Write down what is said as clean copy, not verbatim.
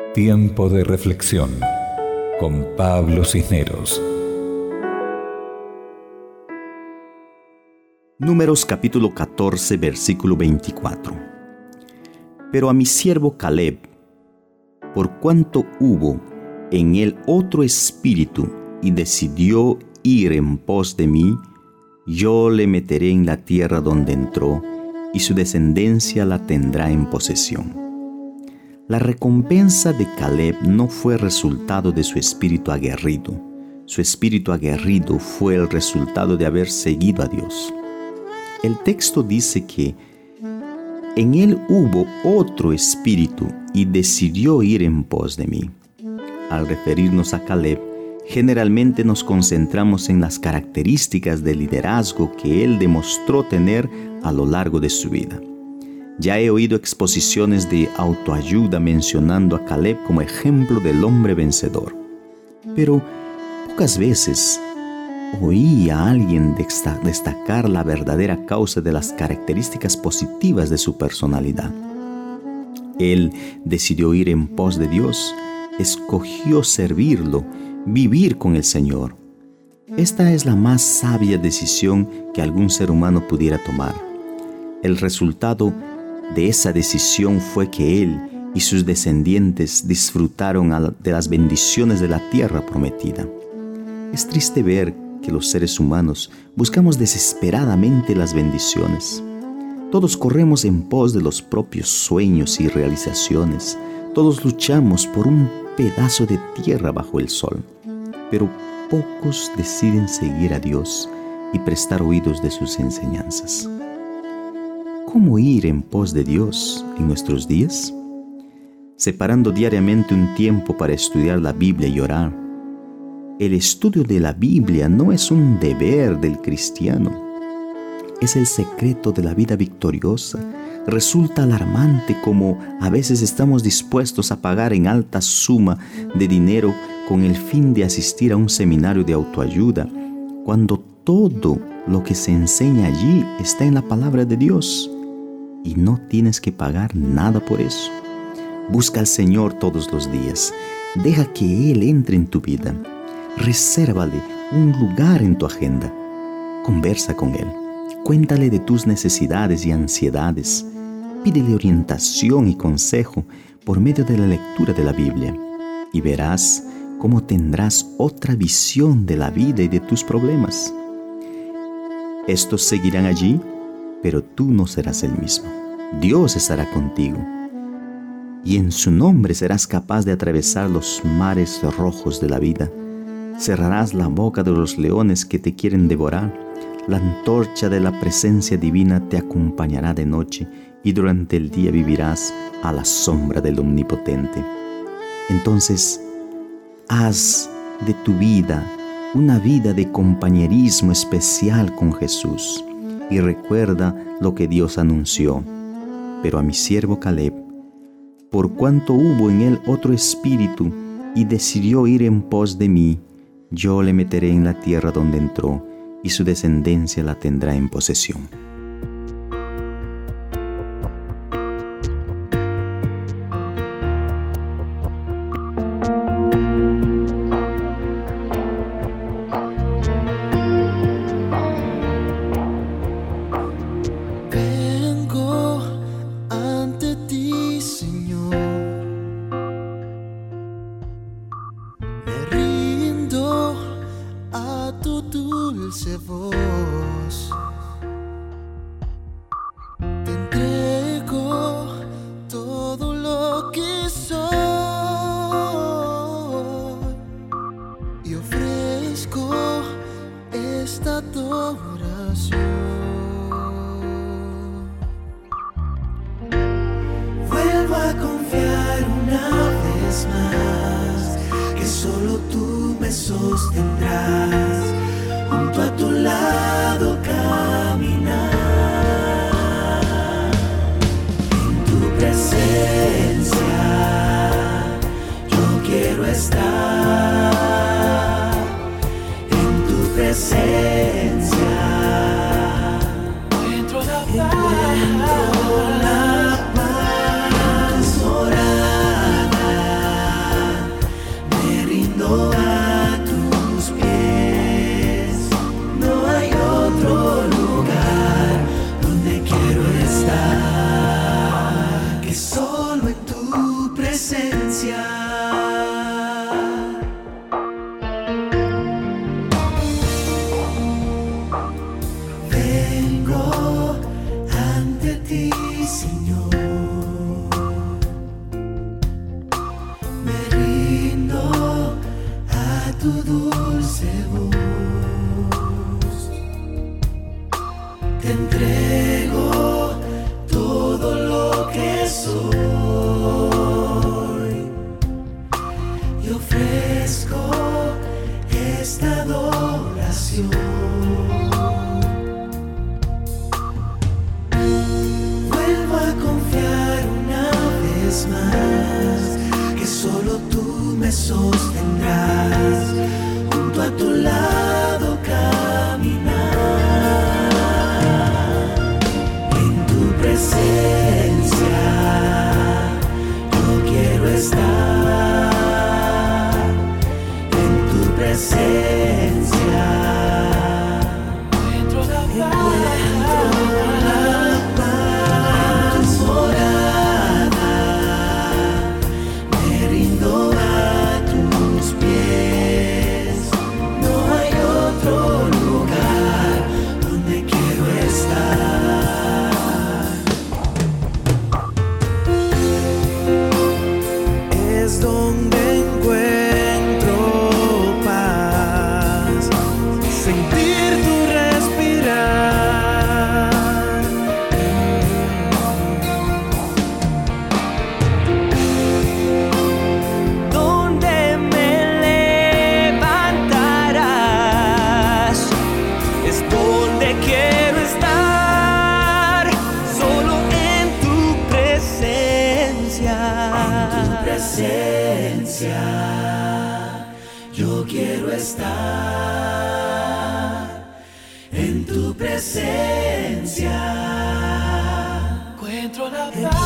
Tiempo de reflexión con Pablo Cisneros. Números capítulo 14, versículo 24. Pero a mi siervo Caleb, por cuanto hubo en él otro espíritu y decidió ir en pos de mí, yo le meteré en la tierra donde entró, y su descendencia la tendrá en posesión. La recompensa de Caleb no fue resultado de su espíritu aguerrido. Su espíritu aguerrido fue el resultado de haber seguido a Dios. El texto dice que en él hubo otro espíritu y decidió ir en pos de mí. Al referirnos a Caleb, generalmente nos concentramos en las características de liderazgo que él demostró tener a lo largo de su vida. Ya he oído exposiciones de autoayuda mencionando a Caleb como ejemplo del hombre vencedor. Pero pocas veces oí a alguien destacar la verdadera causa de las características positivas de su personalidad. Él decidió ir en pos de Dios, escogió servirlo, vivir con el Señor. Esta es la más sabia decisión que algún ser humano pudiera tomar. El resultado de esa decisión fue que él y sus descendientes disfrutaron de las bendiciones de la tierra prometida. Es triste ver que los seres humanos buscamos desesperadamente las bendiciones. Todos corremos en pos de los propios sueños y realizaciones. Todos luchamos por un pedazo de tierra bajo el sol. Pero pocos deciden seguir a Dios y prestar oídos de sus enseñanzas. ¿Cómo ir en pos de Dios en nuestros días? Separando diariamente un tiempo para estudiar la Biblia y orar. El estudio de la Biblia no es un deber del cristiano. Es el secreto de la vida victoriosa. Resulta alarmante cómo a veces estamos dispuestos a pagar en alta suma de dinero con el fin de asistir a un seminario de autoayuda, cuando todo lo que se enseña allí está en la palabra de Dios. Y no tienes que pagar nada por eso. Busca al Señor todos los días. Deja que Él entre en tu vida. Resérvale un lugar en tu agenda. Conversa con Él. Cuéntale de tus necesidades y ansiedades. Pídele orientación y consejo por medio de la lectura de la Biblia. Y verás cómo tendrás otra visión de la vida y de tus problemas. Estos seguirán allí, pero tú no serás el mismo. Dios estará contigo. Y en su nombre serás capaz de atravesar los mares rojos de la vida. Cerrarás la boca de los leones que te quieren devorar. La antorcha de la presencia divina te acompañará de noche y durante el día vivirás a la sombra del Omnipotente. Entonces, haz de tu vida una vida de compañerismo especial con Jesús. Y recuerda lo que Dios anunció. Pero a mi siervo Caleb, por cuanto hubo en él otro espíritu y decidió ir en pos de mí, yo le meteré en la tierra donde entró, y su descendencia la tendrá en posesión. Dulce voz, te entrego todo lo que soy y ofrezco esta adoración. Vuelvo a confiar una vez más que solo tú me sostendrás. Junto a tu lado caminar, en tu presencia yo quiero estar, en tu presencia encuentro la paz morada. vez más, que solo tú me sostendrás, junto a tu lado caminar. En tu presencia yo quiero estar, en tu presencia encuentro la paz, en tu morada me rindo a tus pies. No hay otro lugar donde quiero estar. Es donde encuentro paz, sentir tu respirar. Donde me levantarás, es donde quiero estar, solo en tu presencia. En tu presencia yo quiero estar, en tu presencia encuentro la paz.